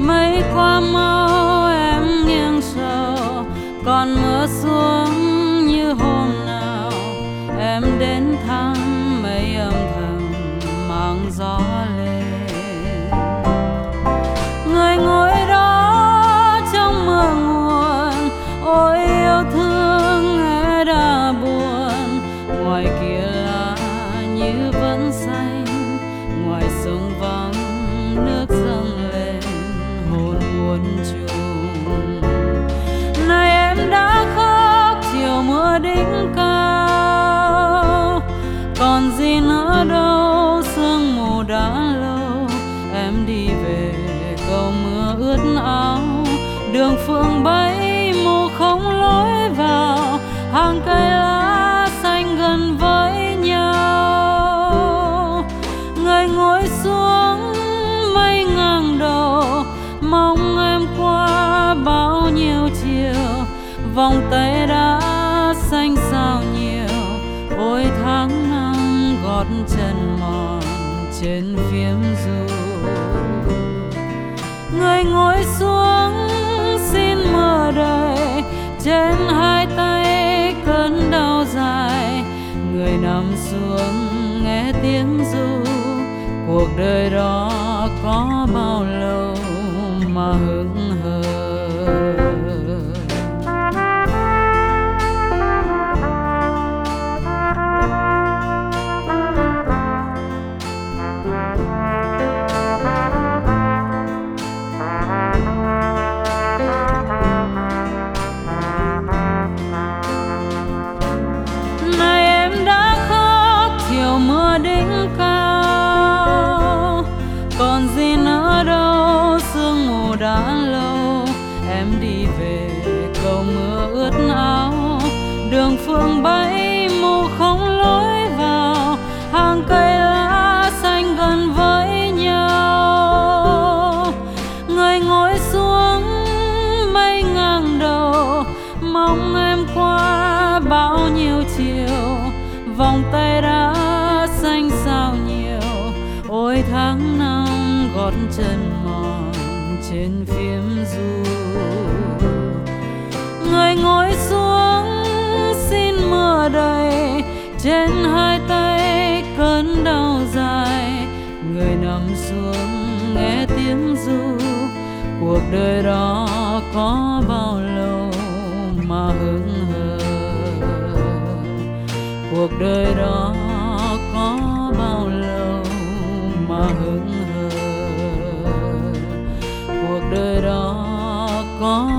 Mây qua mau em nghiêng sầu, còn mưa xuống như hôm nào. Em đến thăm mây âm thầm mang gió lên. Người ngồi đó trong mưa nguồn, ôi yêu thương nghe đã buồn. Ngoài kia là như vẫn xanh, ngoài sông vắng nước dâng lên hồn buồn chung. Này em đã khóc chiều mưa đỉnh cao, còn gì nữa đâu sương mù đã lâu. Em đi về cầu mưa ướt áo, đường phượng bay mù không lối vào. Hàng cây lá xanh gần với nhau, người ngồi xuống mây ngang đầu, mong em qua bao nhiêu chiều. Vòng tay đã xanh sao nhiều, ôi tháng năm gót chân mòn trên phiếm du. Người ngồi xuống xin mưa đời, trên hai tay cơn đau dài. Người nằm xuống nghe tiếng ru, cuộc đời đó có bao lâu mà hững hờ. Mưa đỉnh cao, còn gì nữa đâu sương mù đã lâu. Em đi về cầu mưa ướt áo, đường phượng bay mù không lối vào. Hàng cây lá xanh gần với nhau, người ngồi xuống mây ngang đầu, mong em qua bao nhiêu chiều. Vòng tay đã xanh sao nhiều, ôi tháng năm gót chân mòn trên phiếm du. Người ngồi xuống xin mưa đầy, trên hai tay cơn đau dài. Người nằm xuống nghe tiếng ru, cuộc đời đó có bao lâu mà hững hờ. Cuộc đời đó có bao lâu mà hững hờ. Cuộc đời đó có